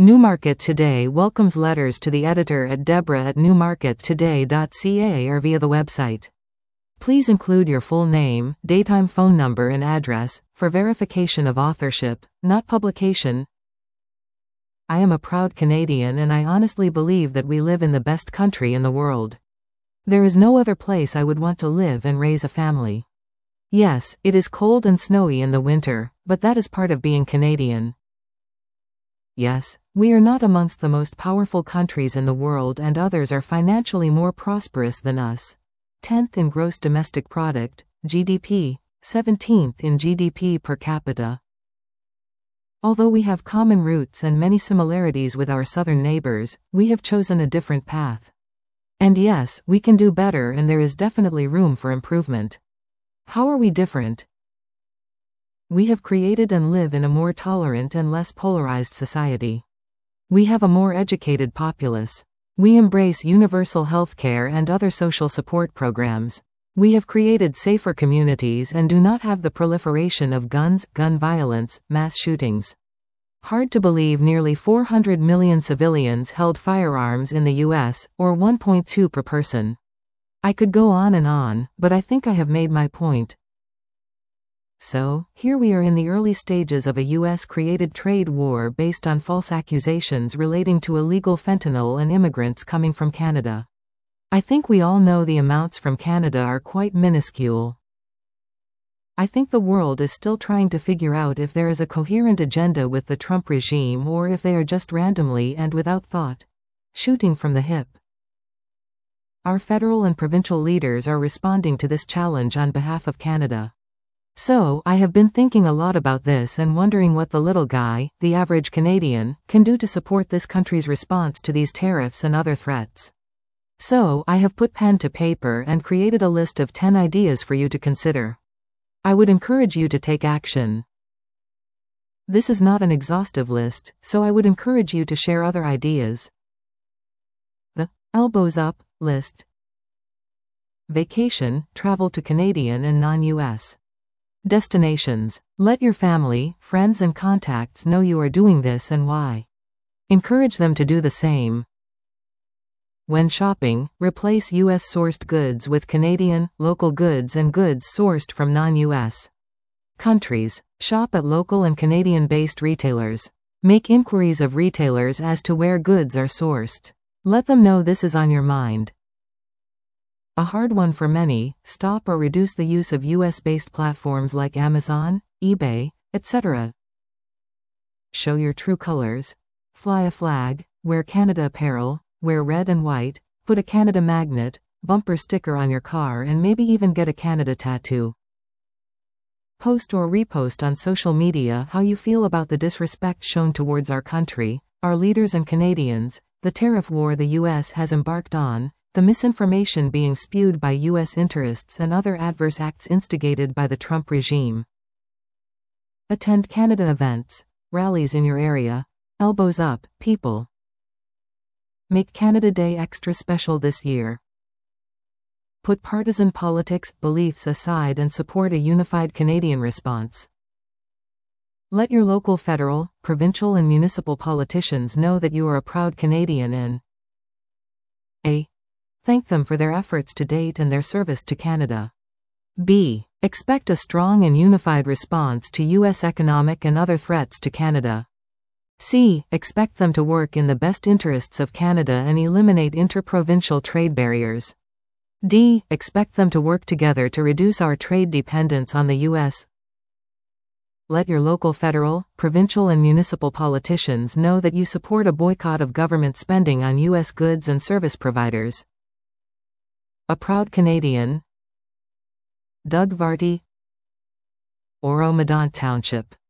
Newmarket Today welcomes letters to the editor at deborah@newmarkettoday.ca or via the website. Please include your full name, daytime phone number and address, for verification of authorship, not publication. I am a proud Canadian and I honestly believe that we live in the best country in the world. There is no other place I would want to live and raise a family. Yes, it is cold and snowy in the winter, but that is part of being Canadian. Yes, we are not amongst the most powerful countries in the world and others are financially more prosperous than us. 10th in gross domestic product, GDP, 17th in GDP per capita. Although we have common roots and many similarities with our southern neighbors, we have chosen a different path. And yes, we can do better and there is definitely room for improvement. How are we different? We have created and live in a more tolerant and less polarized society. We have a more educated populace. We embrace universal healthcare and other social support programs. We have created safer communities and do not have the proliferation of guns, gun violence, mass shootings. Hard to believe nearly 400 million civilians held firearms in the US, or 1.2 per person. I could go on, but I think I have made my point. So, here we are in the early stages of a US-created trade war based on false accusations relating to illegal fentanyl and immigrants coming from Canada. I think we all know the amounts from Canada are quite minuscule. I think the world is still trying to figure out if there is a coherent agenda with the Trump regime or if they are just randomly and without thought shooting from the hip. Our federal and provincial leaders are responding to this challenge on behalf of Canada. So, I have been thinking a lot about this and wondering what the little guy, the average Canadian, can do to support this country's response to these tariffs and other threats. So, I have put pen to paper and created a list of 10 ideas for you to consider. I would encourage you to take action. This is not an exhaustive list, so I would encourage you to share other ideas. The Elbows Up list. Vacation, travel to Canadian and non-US destinations. Let your family, friends and contacts know you are doing this and why. Encourage them to do the same. When shopping, replace US-sourced goods with Canadian, local goods and goods sourced from non-US countries. Shop at local and Canadian-based retailers. Make inquiries of retailers as to where goods are sourced. Let them know this is on your mind. A hard one for many, stop or reduce the use of US-based platforms like Amazon, eBay, etc. Show your true colors. Fly a flag, wear Canada apparel, wear red and white, put a Canada magnet, bumper sticker on your car and maybe even get a Canada tattoo. Post or repost on social media how you feel about the disrespect shown towards our country, our leaders and Canadians, the tariff war the US has embarked on, the misinformation being spewed by US interests and other adverse acts instigated by the Trump regime. Attend Canada events, rallies in your area. Elbows up, people. Make Canada Day extra special this year. Put partisan politics, beliefs aside and support a unified Canadian response. Let your local federal, provincial and municipal politicians know that you are a proud Canadian and A. Thank them for their efforts to date and their service to Canada. B. Expect a strong and unified response to US economic and other threats to Canada. C. Expect them to work in the best interests of Canada and eliminate interprovincial trade barriers. D. Expect them to work together to reduce our trade dependence on the US. Let your local federal, provincial and municipal politicians know that you support a boycott of government spending on US goods and service providers. A proud Canadian. Doug Varty, Oro-Medonte Township.